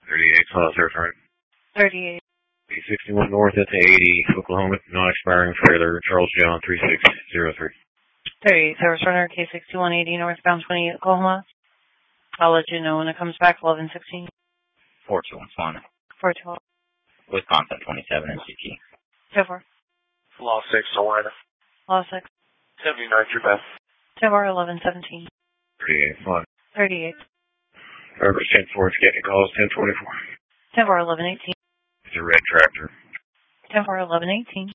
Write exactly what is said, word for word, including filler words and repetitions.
thirty-eight, South Territory. thirty-eight. eight sixty-one North at the eighty, Oklahoma, non-expiring trailer, Charles John, three six zero three. thirty-eight, Service Runner, K sixty-one eighty, northbound twenty-eight, Oklahoma. I'll let you know when it comes back, eleven sixteen. four two one Swan. four twelve. Wisconsin twenty-seven M C T. ten four. Law six, Salina. Law six. seventy-nine, Trebeth. ten four, eleven seventeen. thirty-eight, one. thirty-eight. Driver's ten four, it's getting calls, ten twenty-four. ten four, eleven eighteen. It's a red tractor. ten four, eleven eighteen.